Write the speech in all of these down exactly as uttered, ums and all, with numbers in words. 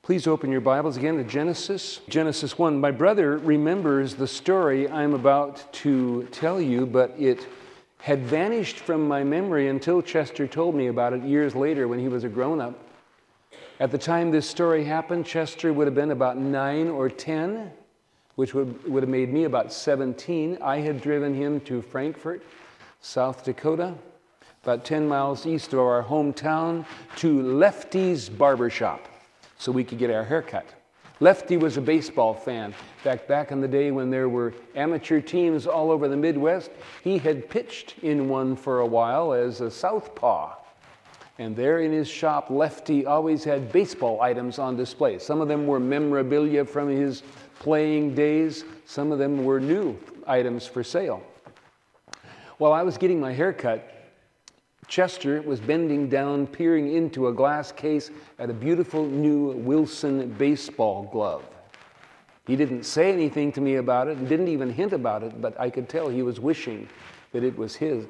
Please open your Bibles again to Genesis. Genesis one. My brother remembers the story I'm about to tell you, but it had vanished from my memory until Chester told me about it years later when he was a grown-up. At the time this story happened, Chester would have been about nine or ten, which would, would have made me about seventeen. I had driven him to Frankfort, South Dakota, about ten miles east of our hometown, to Lefty's Barbershop, so we could get our hair cut. Lefty was a baseball fan. In fact, back in the day when there were amateur teams all over the Midwest, he had pitched in one for a while as a southpaw. And there in his shop, Lefty always had baseball items on display. Some of them were memorabilia from his playing days. Some of them were new items for sale. While I was getting my hair cut, Chester was bending down, peering into a glass case at a beautiful new Wilson baseball glove. He didn't say anything to me about it and didn't even hint about it, but I could tell he was wishing that it was his.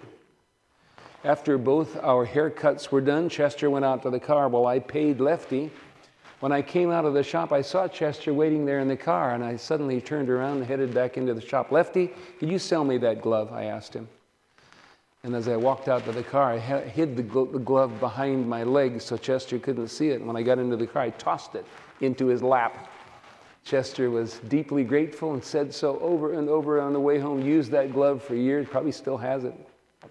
After both our haircuts were done, Chester went out to the car while I paid Lefty. When I came out of the shop, I saw Chester waiting there in the car, and I suddenly turned around and headed back into the shop. Lefty, could you sell me that glove? I asked him. And as I walked out to the car, I hid the glove behind my legs so Chester couldn't see it. And when I got into the car, I tossed it into his lap. Chester was deeply grateful and said so over and over on the way home. Used that glove for years, probably still has it.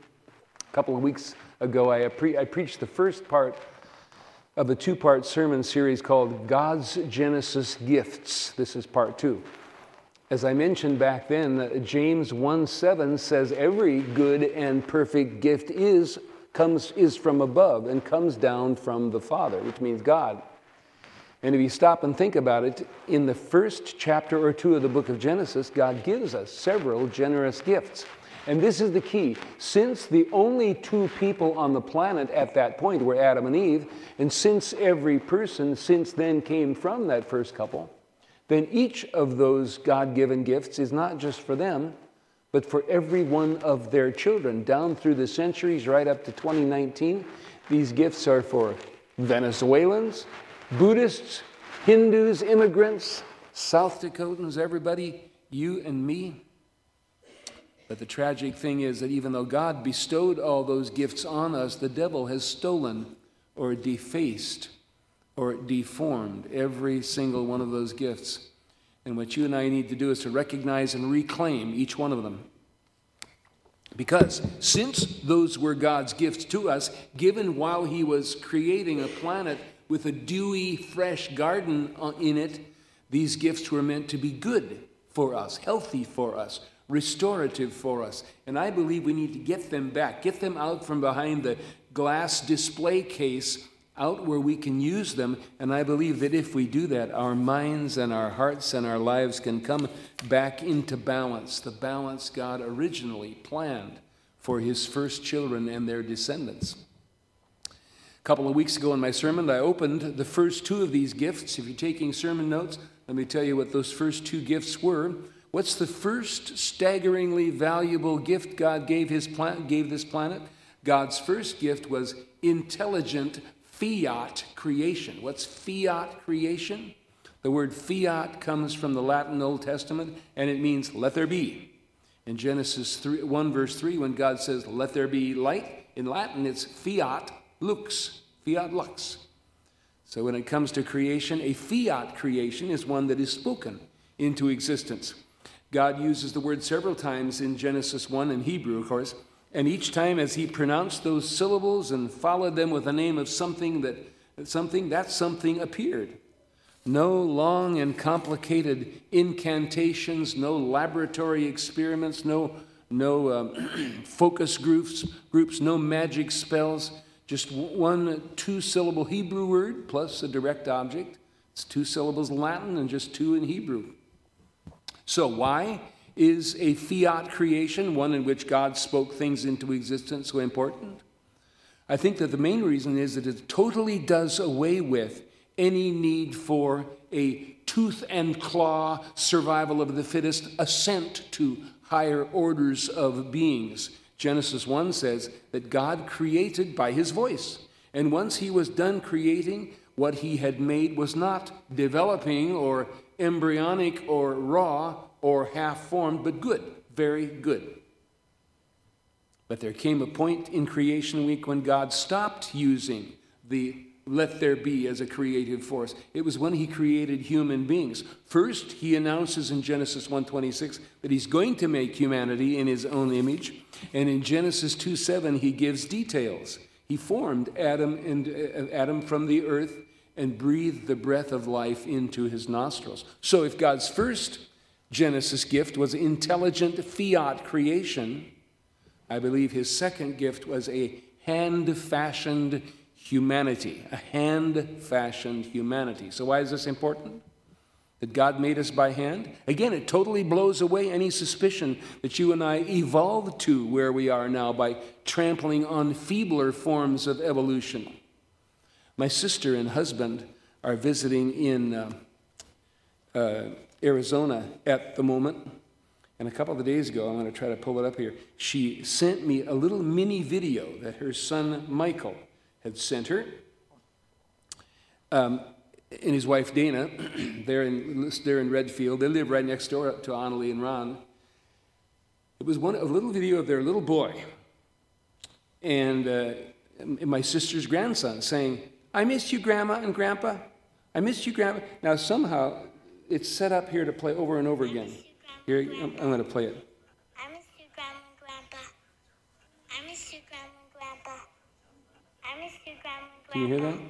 A couple of weeks ago, I, pre- I preached the first part of a two-part sermon series called God's Genesis Gifts. This is part two. As I mentioned back then, James one seven says every good and perfect gift is comes is from above and comes down from the Father, which means God. And if you stop and think about it, in the first chapter or two of the book of Genesis, God gives us several generous gifts. And this is the key. Since the only two people on the planet at that point were Adam and Eve, and since every person since then came from that first couple, then each of those God-given gifts is not just for them, but for every one of their children. Down through the centuries, right up to twenty nineteen, these gifts are for Venezuelans, Buddhists, Hindus, immigrants, South Dakotans, everybody, you and me. But the tragic thing is that even though God bestowed all those gifts on us, the devil has stolen or defaced or deformed every single one of those gifts. And what you and I need to do is to recognize and reclaim each one of them. Because since those were God's gifts to us, given while he was creating a planet with a dewy, fresh garden in it, these gifts were meant to be good for us, healthy for us, restorative for us. And I believe we need to get them back, get them out from behind the glass display case, out where we can use them. And I believe that if we do that, our minds and our hearts and our lives can come back into balance, the balance God originally planned for his first children and their descendants. A couple of weeks ago in my sermon, I opened the first two of these gifts. If you're taking sermon notes, let me tell you what those first two gifts were. What's the first staggeringly valuable gift God gave his plan- gave this planet? God's first gift was intelligent fiat creation. What's fiat creation? The word fiat comes from the Latin Old Testament, and it means let there be. In Genesis three, one verse three, when God says let there be light, in Latin it's fiat lux, fiat lux. So when it comes to creation, a fiat creation is one that is spoken into existence. God uses the word several times in Genesis one in Hebrew, of course, and each time as he pronounced those syllables and followed them with the name of something, that something, that something appeared. No long and complicated incantations, no laboratory experiments, no, no um, focus groups, groups, no magic spells, just one two-syllable Hebrew word plus a direct object. It's two syllables in Latin and just two in Hebrew. So why is a fiat creation, one in which God spoke things into existence, so important? I think that the main reason is that it totally does away with any need for a tooth and claw survival of the fittest, ascent to higher orders of beings. Genesis one says that God created by his voice. And once he was done creating, what he had made was not developing or embryonic or raw or half-formed, but good, very good. But there came a point in creation week when God stopped using the let there be as a creative force. It was when he created human beings. First, he announces in Genesis one twenty-six that he's going to make humanity in his own image. And in Genesis two seven, he gives details. He formed Adam and uh, Adam from the earth and breathed the breath of life into his nostrils. So if God's first Genesis gift was intelligent fiat creation, I believe his second gift was a hand-fashioned humanity, a hand-fashioned humanity. So why is this important? That God made us by hand? Again, it totally blows away any suspicion that you and I evolved to where we are now by trampling on feebler forms of evolution. My sister and husband are visiting in uh, uh, Arizona at the moment. And a couple of days ago, I'm going to try to pull it up here, she sent me a little mini video that her son Michael had sent her. Um, and his wife Dana, they're in, they're in Redfield. They live right next door to Annalie and Ron. It was one a little video of their little boy and, uh, and my sister's grandson saying, "I miss you, Grandma and Grandpa. I miss you, Grandpa." Now, somehow, it's set up here to play over and over again. Here, I'm, I'm going to play it. I miss you, Grandma and Grandpa. I miss you, Grandma and Grandpa. I miss you, Grandma and Grandpa. Can you hear that?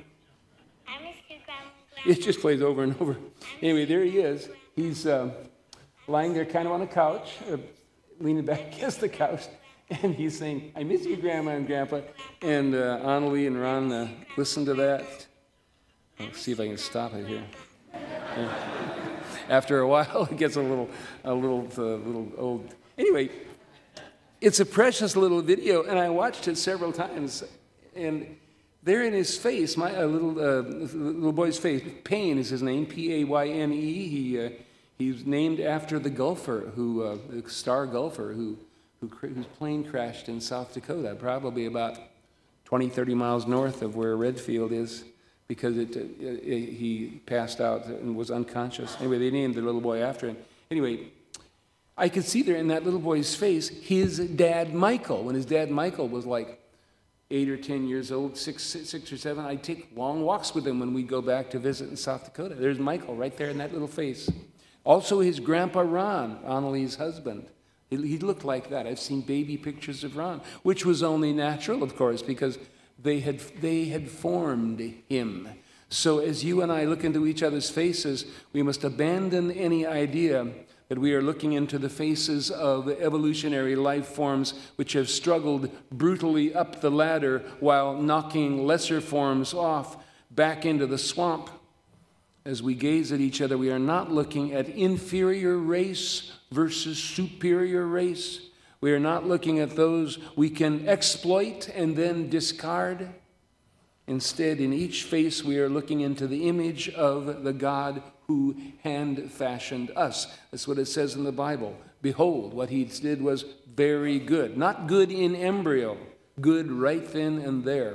I miss you, Grandma and Grandpa. It just plays over and over. Anyway, there he is. He's uh, lying there kind of on a couch, uh, leaning back against the couch, and he's saying, "I miss you, Grandma and Grandpa." And uh, Annalie and Ron uh, listen to that. I'll see if I can stop it here. Yeah. After a while, it gets a little, a little, uh, little old. Anyway, it's a precious little video, and I watched it several times. And there in his face, my uh, little uh, little boy's face, Payne is his name, P A Y N E. He uh, he's named after the golfer who, uh, the star golfer who, who whose plane crashed in South Dakota, probably about twenty, thirty miles north of where Redfield is, because it, it, it, he passed out and was unconscious. Anyway, they named the little boy after him. Anyway, I could see there in that little boy's face his dad, Michael. When his dad, Michael, was like eight or ten years old, six, six or seven, I'd take long walks with him when we'd go back to visit in South Dakota. There's Michael right there in that little face. Also his grandpa, Ron, Annalie's husband. He, he looked like that. I've seen baby pictures of Ron, which was only natural, of course, because They had, they had formed him. So as you and I look into each other's faces, we must abandon any idea that we are looking into the faces of evolutionary life forms which have struggled brutally up the ladder while knocking lesser forms off back into the swamp. As we gaze at each other, we are not looking at inferior race versus superior race. We are not looking at those we can exploit and then discard. Instead, in each face, we are looking into the image of the God who hand-fashioned us. That's what it says in the Bible. Behold, what he did was very good. Not good in embryo, good right then and there.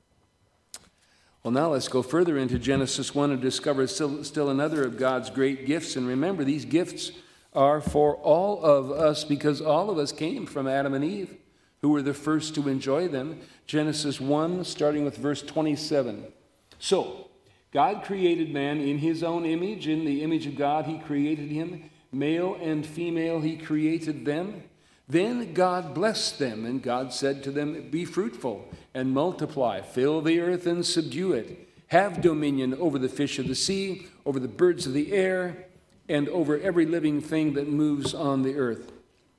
Well, now let's go further into Genesis one and discover still, still another of God's great gifts. And remember, these gifts are for all of us because all of us came from Adam and Eve, who were the first to enjoy them. Genesis one, starting with verse twenty-seven. So, God created man in his own image. In the image of God, he created him. Male and female, he created them. Then God blessed them, and God said to them, "Be fruitful and multiply, fill the earth and subdue it. Have dominion over the fish of the sea, over the birds of the air, and over every living thing that moves on the earth."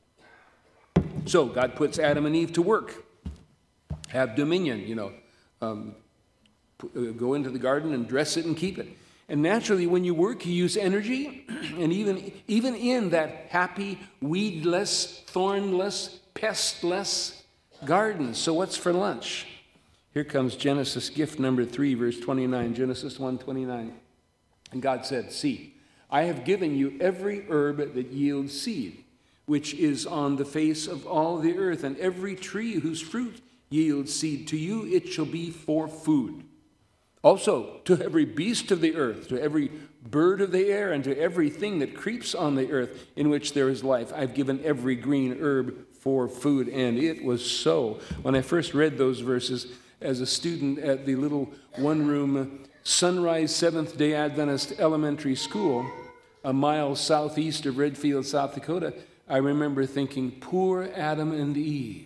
So God puts Adam and Eve to work. Have dominion, you know. Um, go into the garden and dress it and keep it. And naturally, when you work, you use energy. And even, even in that happy, weedless, thornless, pestless garden. So what's for lunch? Here comes Genesis gift number three, verse twenty-nine. Genesis one twenty-nine. And God said, "See, I have given you every herb that yields seed, which is on the face of all the earth, and every tree whose fruit yields seed. To you it shall be for food. Also, to every beast of the earth, to every bird of the air, and to everything that creeps on the earth in which there is life, I've given every green herb for food. And it was so. When I first read those verses as a student at the little one-room Sunrise Seventh-day Adventist Elementary School, a mile southeast of Redfield, South Dakota, I remember thinking, poor Adam and Eve.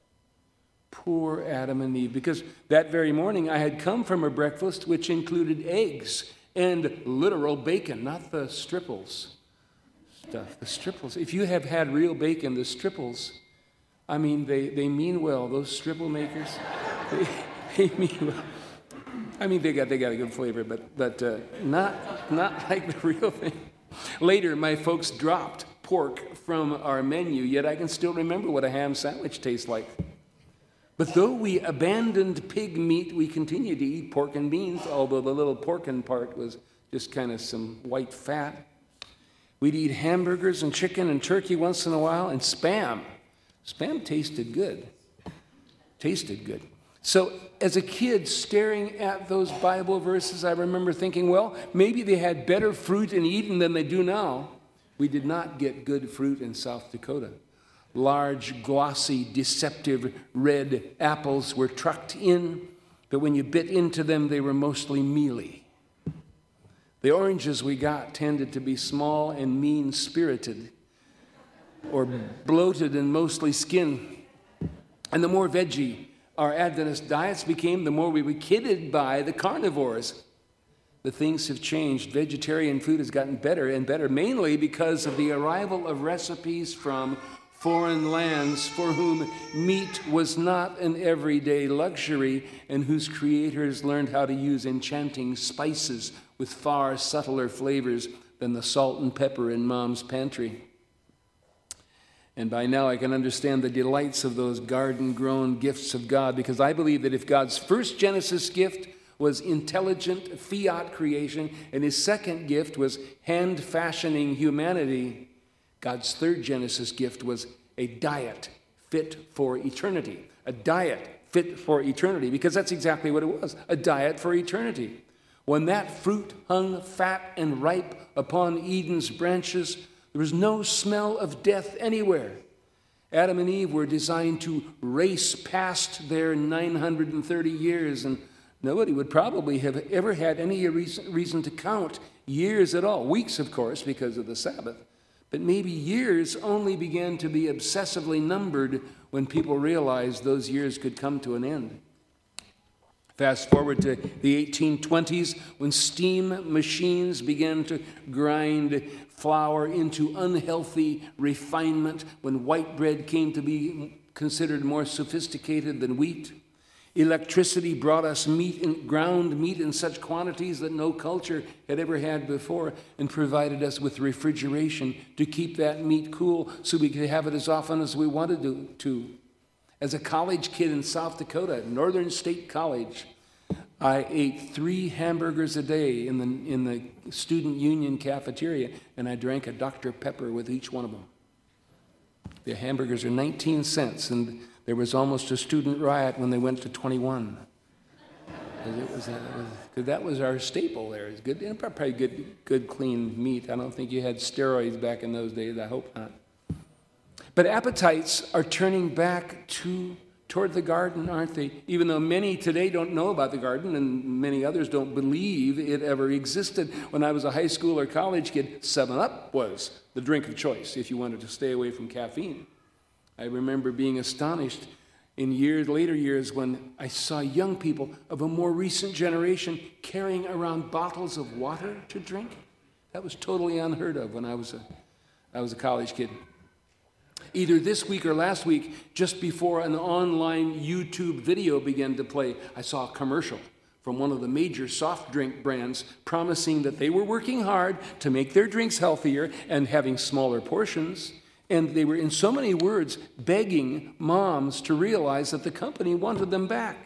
Poor Adam and Eve. Because that very morning I had come from a breakfast which included eggs and literal bacon, not the stripples stuff. The stripples. If you have had real bacon, the stripples, I mean, they, they mean well. Those stripple makers, they, they mean well. I mean, they got they got a good flavor, but but uh, not not like the real thing. Later, my folks dropped pork from our menu, yet I can still remember what a ham sandwich tastes like. But though we abandoned pig meat, we continued to eat pork and beans, although the little porkin part was just kind of some white fat. We'd eat hamburgers and chicken and turkey once in a while, and Spam. Spam tasted good. Tasted good. So as a kid, staring at those Bible verses, I remember thinking, well, maybe they had better fruit in Eden than they do now. We did not get good fruit in South Dakota. Large, glossy, deceptive red apples were trucked in, but when you bit into them, they were mostly mealy. The oranges we got tended to be small and mean-spirited, or bloated and mostly skin. And the more veggie our Adventist diets became, the more we were kidded by the carnivores. But things have changed. Vegetarian food has gotten better and better, mainly because of the arrival of recipes from foreign lands for whom meat was not an everyday luxury and whose creators learned how to use enchanting spices with far subtler flavors than the salt and pepper in Mom's pantry. And by now I can understand the delights of those garden-grown gifts of God, because I believe that if God's first Genesis gift was intelligent fiat creation and his second gift was hand-fashioning humanity, God's third Genesis gift was a diet fit for eternity. A diet fit for eternity, because that's exactly what it was, a diet for eternity. When that fruit hung fat and ripe upon Eden's branches, there was no smell of death anywhere. Adam and Eve were designed to race past their nine hundred thirty years, and nobody would probably have ever had any reason, reason to count years at all. Weeks, of course, because of the Sabbath. But maybe years only began to be obsessively numbered when people realized those years could come to an end. Fast forward to the eighteen twenties, when steam machines began to grind flour into unhealthy refinement, when white bread came to be considered more sophisticated than wheat. Electricity brought us meat in, ground meat in such quantities that no culture had ever had before, and provided us with refrigeration to keep that meat cool so we could have it as often as we wanted to. to. As a college kid in South Dakota, Northern State College, I ate three hamburgers a day in the, in the student union cafeteria, and I drank a Doctor Pepper with each one of them. The hamburgers are nineteen cents, and there was almost a student riot when they went to twenty-one. It was, it was, that was our staple there. It's good, probably good, good, clean meat. I don't think you had steroids back in those days. I hope not. But appetites are turning back to toward the garden, aren't they? Even though many today don't know about the garden, and many others don't believe it ever existed. When I was a high school or college kid, seven up was the drink of choice if you wanted to stay away from caffeine. I remember being astonished in years, later years, when I saw young people of a more recent generation carrying around bottles of water to drink. That was totally unheard of when I was a, I was a college kid. Either this week or last week, just before an online YouTube video began to play, I saw a commercial from one of the major soft drink brands promising that they were working hard to make their drinks healthier and having smaller portions. And they were, in so many words, begging moms to realize that the company wanted them back.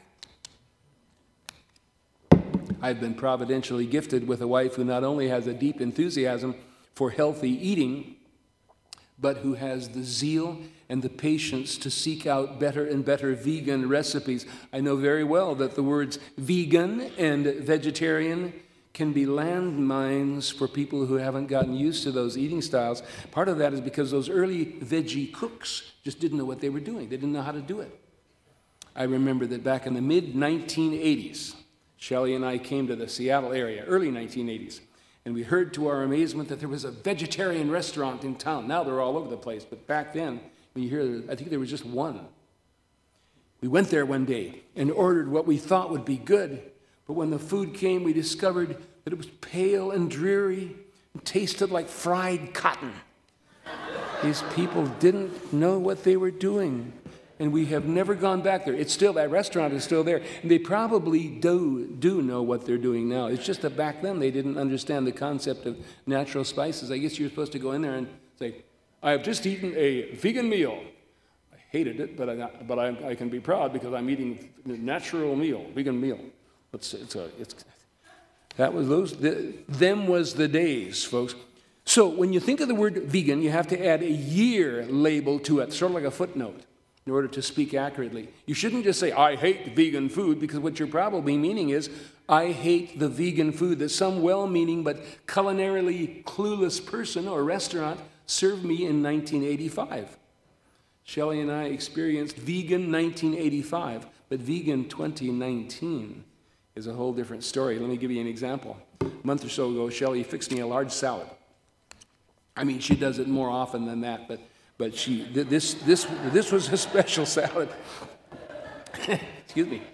I've been providentially gifted with a wife who not only has a deep enthusiasm for healthy eating, but who has the zeal and the patience to seek out better and better vegan recipes. I know very well that the words vegan and vegetarian can be landmines for people who haven't gotten used to those eating styles. Part of that is because those early veggie cooks just didn't know what they were doing. They didn't know how to do it. I remember that back in the mid nineteen eighties, Shelley and I came to the Seattle area, early nineteen eighties, and we heard to our amazement that there was a vegetarian restaurant in town. Now they're all over the place, but back then, when you hear, I think there was just one. We went there one day and ordered what we thought would be good, but when the food came, we discovered that it was pale and dreary and tasted like fried cotton. These people didn't know what they were doing, and we have never gone back there. It's still, that restaurant is still there, and they probably do, do know what they're doing now. It's just that back then they didn't understand the concept of natural spices. I guess you're supposed to go in there and say, I have just eaten a vegan meal. I hated it, but I, but I, I can be proud because I'm eating a natural meal, vegan meal. It's, it's a, it's, that was those, the, them was the days, folks. So when you think of the word vegan, you have to add a year label to it, sort of like a footnote, in order to speak accurately. You shouldn't just say, I hate vegan food, because what you're probably meaning is, I hate the vegan food that some well-meaning but culinarily clueless person or restaurant served me in nineteen eighty-five. Shelley and I experienced vegan nineteen eighty-five, but vegan twenty nineteen is a whole different story. Let me give you an example. A month or so ago, Shelley fixed me a large salad. I mean, she does it more often than that, but but she this this this was a special salad. Excuse me.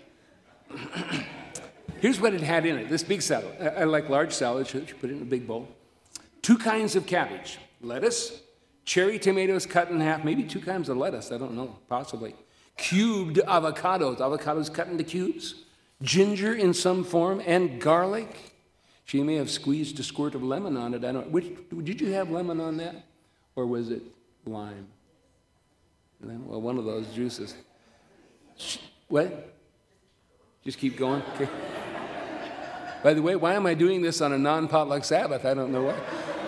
Here's what it had in it. This big salad. I, I like large salads. She put it in a big bowl. Two kinds of cabbage, lettuce, cherry tomatoes cut in half, maybe two kinds of lettuce. I don't know, possibly. Cubed avocados, avocados cut into cubes. Ginger in some form, and garlic. She may have squeezed a squirt of lemon on it. I don't. Which, did you have lemon on that, or was it lime? Well, one of those juices. What? Just keep going. Okay. By the way, why am I doing this on a non-potluck Sabbath? I don't know why.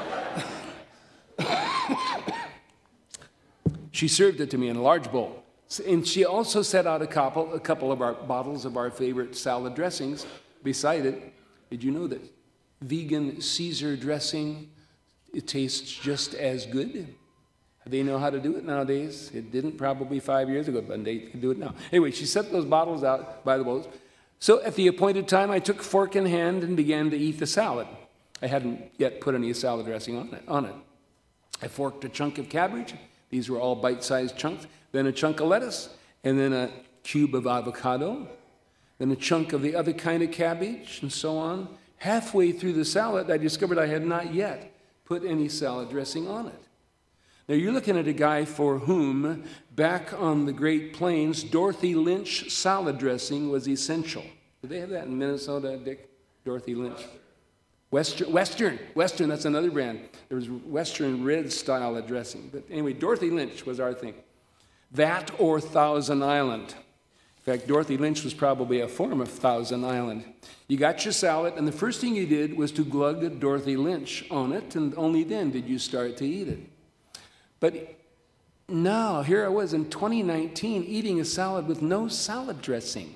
She served it to me in a large bowl. And she also set out a couple, a couple of our bottles of our favorite salad dressings beside it. Did you know that vegan Caesar dressing, it tastes just as good? They know how to do it nowadays. It didn't probably five years ago, but they can do it now. Anyway, she set those bottles out by the bowls. So at the appointed time, I took fork in hand and began to eat the salad. I hadn't yet put any salad dressing on it. On it. I forked a chunk of cabbage. These were all bite-sized chunks. Then a chunk of lettuce, and then a cube of avocado, then a chunk of the other kind of cabbage, and so on. Halfway through the salad, I discovered I had not yet put any salad dressing on it. Now, you're looking at a guy for whom, back on the Great Plains, Dorothy Lynch salad dressing was essential. Did they have that in Minnesota, Dick? Dorothy Lynch? Western, Western, Western, that's another brand. There was Western red style of dressing. But anyway, Dorothy Lynch was our thing. That or Thousand Island. In fact, Dorothy Lynch was probably a form of Thousand Island. You got your salad, and the first thing you did was to glug Dorothy Lynch on it, and only then did you start to eat it. But now, here I was in twenty nineteen eating a salad with no salad dressing.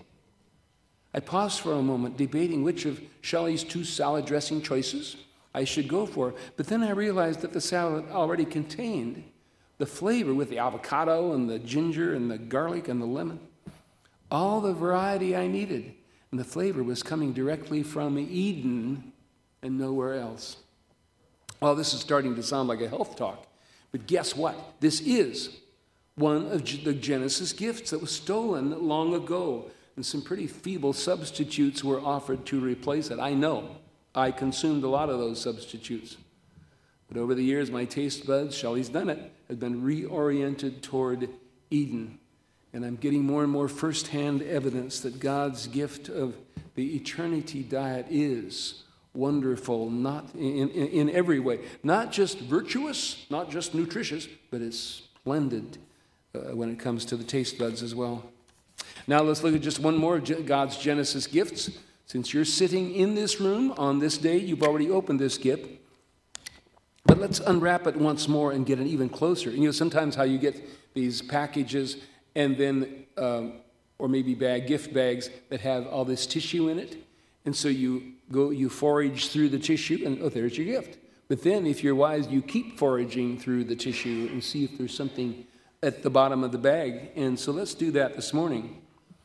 I paused for a moment, debating which of Shelley's two salad dressing choices I should go for, but then I realized that the salad already contained the flavor with the avocado and the ginger and the garlic and the lemon. All the variety I needed, and the flavor was coming directly from Eden and nowhere else. Well, this is starting to sound like a health talk, but guess what? This is one of the Genesis gifts that was stolen long ago, and some pretty feeble substitutes were offered to replace it. I know. I consumed a lot of those substitutes. But over the years, my taste buds, Shelley's done it, have been reoriented toward Eden. And I'm getting more and more firsthand evidence that God's gift of the eternity diet is wonderful, not in, in, in every way. Not just virtuous, not just nutritious, but it's splendid uh, when it comes to the taste buds as well. Now let's look at just one more of God's Genesis gifts. Since you're sitting in this room on this day, you've already opened this gift. But let's unwrap it once more and get it even closer. You know, sometimes how you get these packages and then, um, or maybe bag, gift bags that have all this tissue in it. And so you go, you forage through the tissue and, oh, there's your gift. But then if you're wise, you keep foraging through the tissue and see if there's something at the bottom of the bag. And so let's do that this morning.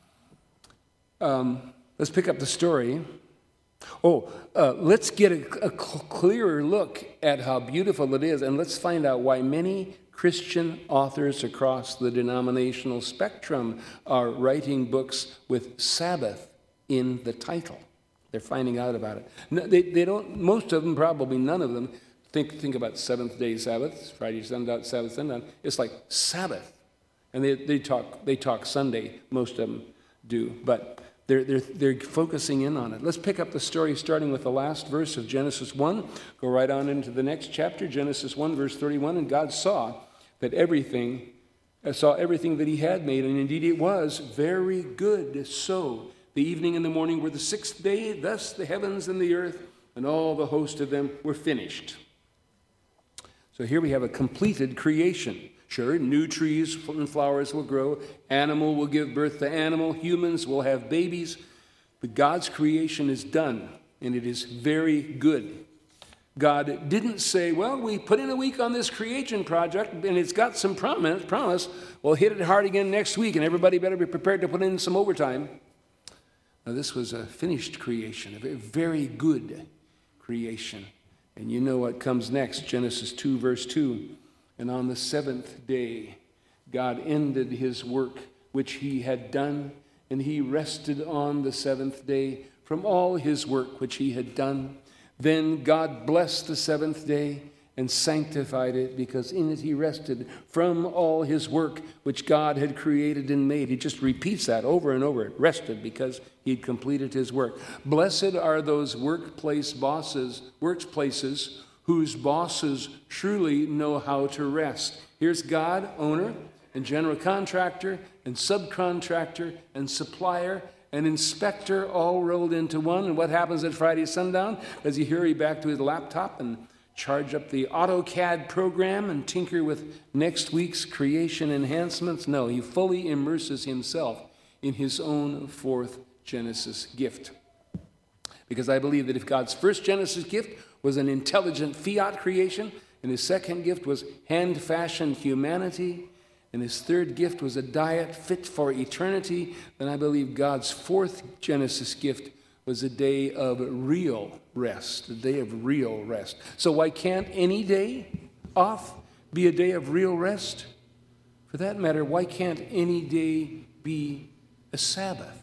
Um, let's pick up the story. Oh, uh, let's get a, a clearer look at how beautiful it is, and let's find out why many Christian authors across the denominational spectrum are writing books with Sabbath in the title. They're finding out about it. No, they, they don't. Most of them, probably none of them, think think about seventh day Sabbath, Friday, sundown, Sabbath, sundown. It's like Sabbath, and they they talk they talk Sunday. Most of them do, but they're they're they're focusing in on it. Let's pick up the story starting with the last verse of Genesis one. Go right on into the next chapter, Genesis one, verse thirty-one. And God saw that everything uh, saw everything that He had made, and indeed it was very good. So the evening and the morning were the sixth day. Thus the heavens and the earth and all the host of them were finished. So here we have a completed creation. Sure, new trees and flowers will grow. Animal will give birth to animal. Humans will have babies. But God's creation is done, and it is very good. God didn't say, well, we put in a week on this creation project, and it's got some promise. promise. We'll hit it hard again next week, and everybody better be prepared to put in some overtime. Now, this was a finished creation, a very good creation. And you know what comes next, Genesis two, verse two. And on the seventh day, God ended His work which He had done, and He rested on the seventh day from all His work which He had done. Then God blessed the seventh day and sanctified it, because in it He rested from all His work which God had created and made. He just repeats that over and over. It rested because He'd completed His work. Blessed are those workplace bosses, workplaces whose bosses truly know how to rest. Here's God, owner and general contractor and subcontractor and supplier and inspector all rolled into one. And what happens at Friday sundown? Does he hurry back to his laptop and charge up the AutoCAD program and tinker with next week's creation enhancements? No, he fully immerses himself in his own fourth Genesis gift. Because I believe that if God's first Genesis gift was an intelligent fiat creation, and His second gift was hand-fashioned humanity, and His third gift was a diet fit for eternity, then I believe God's fourth Genesis gift was a day of real rest, a day of real rest. So why can't any day off be a day of real rest? For that matter, why can't any day be a Sabbath?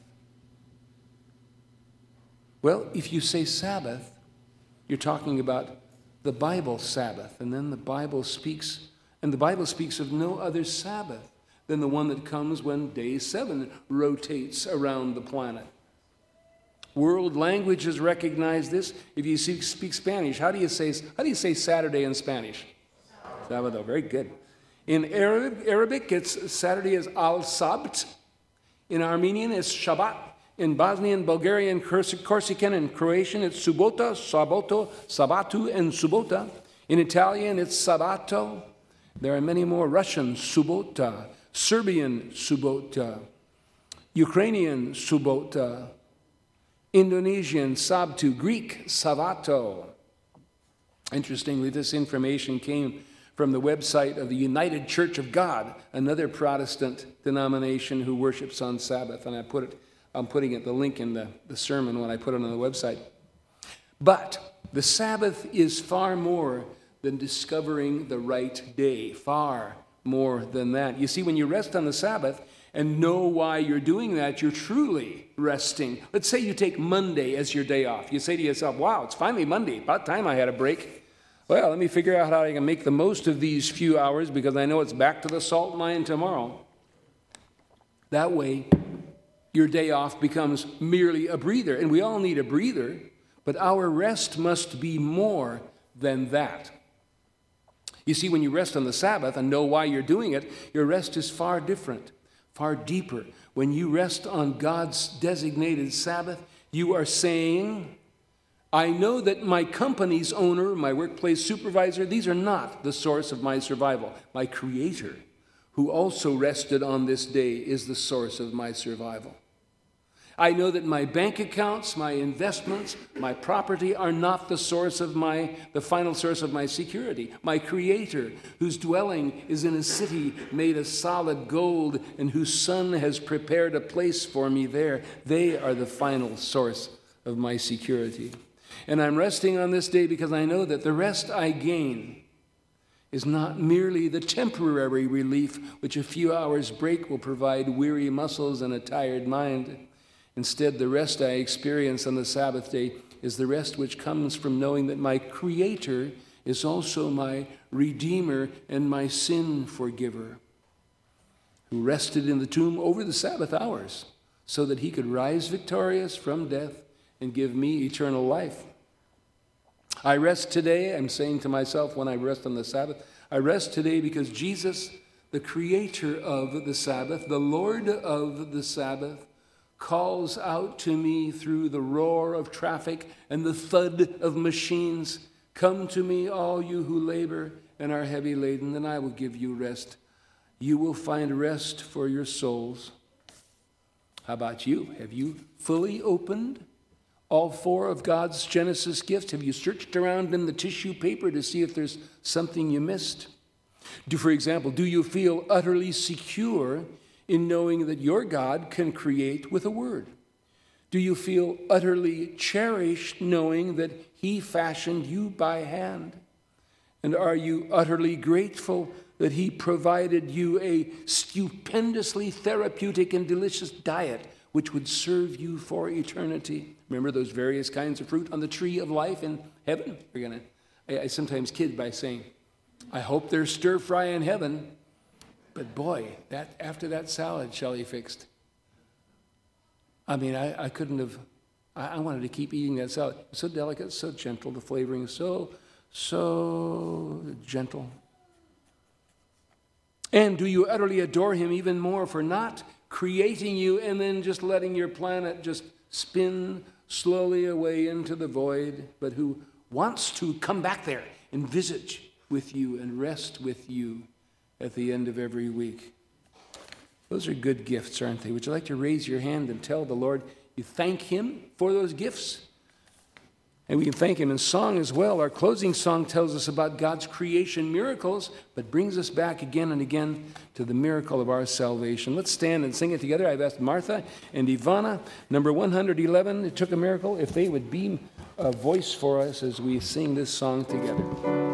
Well, if you say Sabbath, you're talking about the Bible Sabbath, and then the Bible speaks, and the Bible speaks of no other Sabbath than the one that comes when day seven rotates around the planet. World languages recognize this. If you speak Spanish, how do you say how do you say Saturday in Spanish? Sábado. Very good. In Arab, Arabic, it's Saturday is al-Sabt. In Armenian, it's Shabbat. In Bosnian, Bulgarian, Corsican, and Croatian, it's Subota, Saboto, Sabatu, and Subota. In Italian, it's Sabato. There are many more. Russian, Subota. Serbian, Subota. Ukrainian, Subota. Indonesian, Sabtu. Greek, Savato. Interestingly, this information came from the website of the United Church of God, another Protestant denomination who worships on Sabbath. And I put it I'm putting it, the link in the, the sermon when I put it on the website. But the Sabbath is far more than discovering the right day. Far more than that. You see, when you rest on the Sabbath and know why you're doing that, you're truly resting. Let's say you take Monday as your day off. You say to yourself, wow, it's finally Monday. About time I had a break. Well, let me figure out how I can make the most of these few hours, because I know it's back to the salt mine tomorrow. That way, your day off becomes merely a breather. And we all need a breather, but our rest must be more than that. You see, when you rest on the Sabbath and know why you're doing it, your rest is far different, far deeper. When you rest on God's designated Sabbath, you are saying, I know that my company's owner, my workplace supervisor, these are not the source of my survival. My Creator, who also rested on this day, is the source of my survival. I know that my bank accounts, my investments, my property are not the source of my, the final source of my security. My Creator, whose dwelling is in a city made of solid gold and whose Son has prepared a place for me there, they are the final source of my security. And I'm resting on this day because I know that the rest I gain is not merely the temporary relief which a few hours' break will provide weary muscles and a tired mind. Instead, the rest I experience on the Sabbath day is the rest which comes from knowing that my Creator is also my Redeemer and my sin forgiver, who rested in the tomb over the Sabbath hours so that he could rise victorious from death and give me eternal life. I rest today, I'm saying to myself when I rest on the Sabbath, I rest today because Jesus, the Creator of the Sabbath, the Lord of the Sabbath, calls out to me through the roar of traffic and the thud of machines, "Come to me, all you who labor and are heavy laden, and I will give you rest. You will find rest for your souls." How about you? Have you fully opened all four of God's Genesis gifts? Have you searched around in the tissue paper to see if there's something you missed? Do, for example, do you feel utterly secure in knowing that your God can create with a word? Do you feel utterly cherished knowing that he fashioned you by hand? And are you utterly grateful that he provided you a stupendously therapeutic and delicious diet which would serve you for eternity? Remember those various kinds of fruit on the tree of life in heaven? We're gonna, I, I sometimes kid by saying, I hope there's stir fry in heaven. But boy, that after that salad Shelley fixed, I mean, I, I couldn't have, I, I wanted to keep eating that salad. So delicate, so gentle, the flavoring is so, so gentle. And do you utterly adore him even more for not creating you and then just letting your planet just spin slowly away into the void, but who wants to come back there and visit with you and rest with you at the end of every week? Those are good gifts, aren't they? Would you like to raise your hand and tell the Lord you thank him for those gifts? And we can thank him in song as well. Our closing song tells us about God's creation miracles, but brings us back again and again to the miracle of our salvation. Let's stand and sing it together. I've asked Martha and Ivana, number one hundred eleven, It Took a Miracle, if they would beam a voice for us as we sing this song together.